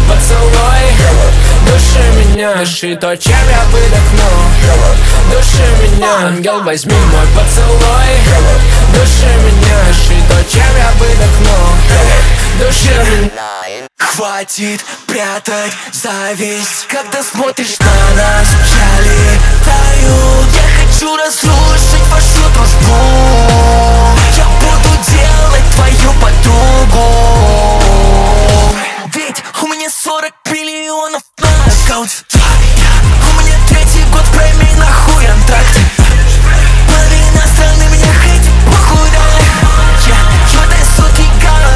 поцелуй. Души меня, ши то, чем я выдохну. Души меня, ангел, возьми мой поцелуй. Души меня, ши то, чем я выдохну. Души меня. Хватит прятать зависть, когда смотришь на нас, пчели тают. Я хочу разрушить вашу дружбу. Я буду делать твою подругу. Ведь у меня 40 миллионов на аккаунте. У меня 3-й год, пройми нахуй антракт. Половина страны меня хейтит, похуй далее. Я в этой сутки гала.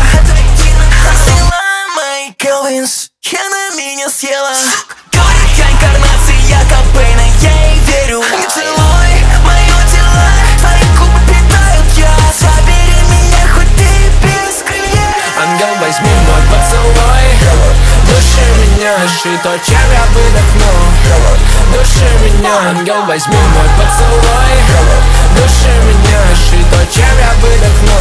Келвинс, я на меня съела. Говорит, я инкарнация Кобейна, я ей верю. Не целуй мое тело, твои губы питают я. Забери меня, хоть ты без крылья. Ангел, возьми мой поцелуй. Души меня, ши то, чем я выдохну. Души меня, ангел, возьми мой поцелуй. Души меня, ши то, чем я выдохну.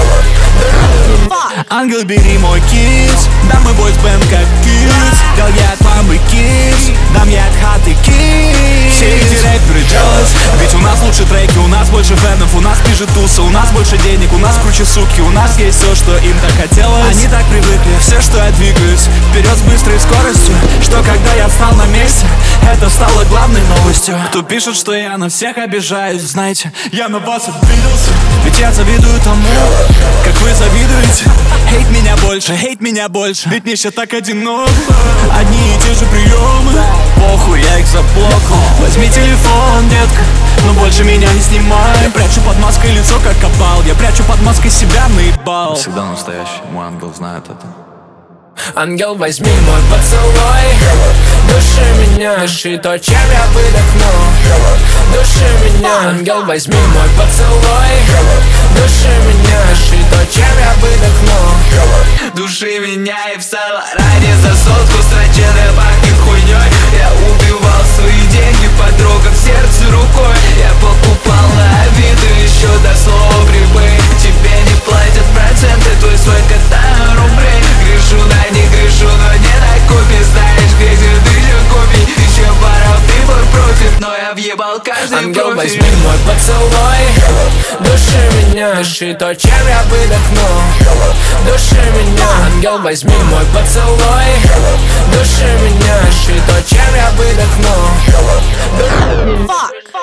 Ангел, бери мой кис, дам мы бойсбенд как кис. Дал я от мамы кис, дам я от хаты кис. Все эти рэперы jealous, ведь у нас лучше треки, у нас больше фенов, у нас ближе туса, у нас больше денег, у нас круче суки, у нас есть все, что им так хотелось. Они так привыкли, все, что я двигаюсь вперед с быстрой скоростью, что когда я встал на месте, это стало главной новостью. Кто пишет, что я на всех обижаюсь, знаете, я на вас обиделся. Ведь я завидую тому, как вы завидуете. Хейт меня больше, ведь мне ща так одиноко. Одни и те же приемы, похуй, я их заблокал. Возьми телефон, детка, но больше меня не снимай. Прячу под маской лицо, как кабал. Я прячу под маской себя, наебал. Всегда настоящий, мой ангел знает это. Ангел, возьми мой поцелуй. Души меня, ши то, чем я выдохну. Души меня, ангел, возьми мой поцелуй. Души меня, ши то, чем я выдохну. Души меня и в Салараде за сотку строченая пахнет хуйней. Я убивал свои деньги, потрогав сердце рукой. Я покупал на Авито еще до слова прибыль. Тебе не платят проценты, твой свой катаю рублей. Грешу на них, грешу, но не на копии. Знаешь, где 1000 копий. Еще пара for profit, но я въебал каждый ангел, профиль. возьми мой поцелуй. Души меня, ши то, чем я выдохну. Души меня, ангел, возьми мой поцелуй. Души меня, ши то, чем я выдохну. Fuck.